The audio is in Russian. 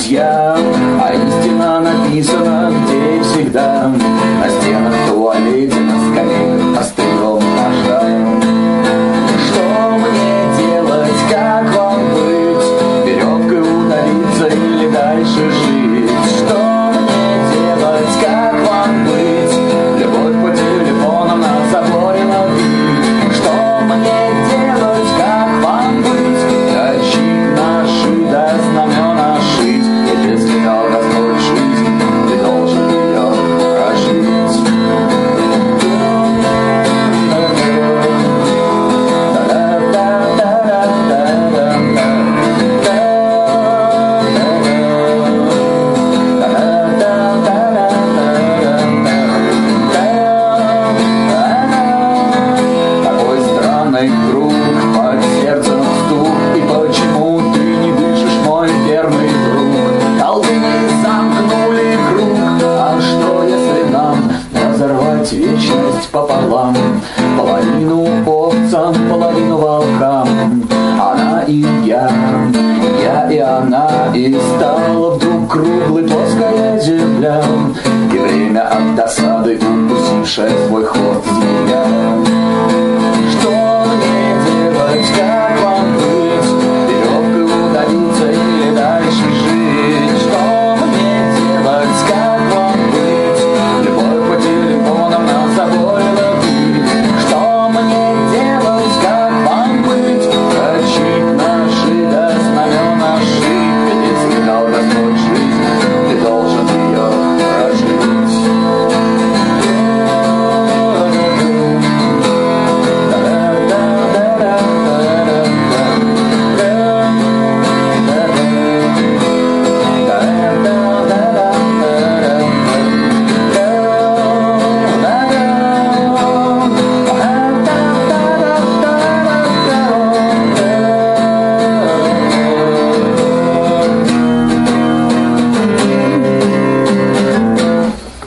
друзья, а истина написана где и всегда. На стенах, в туалете, на скамейках, острием ножа. Что мне делать, как вам быть? Веревкой удалиться или дальше жить? Что мне делать, как вам быть? Любовь по телефону на заборе ловить. Что мне делать, как вам быть? Тащить наши до знамена шить. Ведь если дал Господь жизнь, ты должен ее прожить. Такой странный круг, под сердцем стук. И почему ты не дышишь, мой верный друг? Колдуны замкнули круг. А что, если нам разорвать вечность пополам? Половину овцам, половину волкам. Она и я и она. И стала вдруг круглой плоская земля. И время от досады, укусившая свой хвост змея.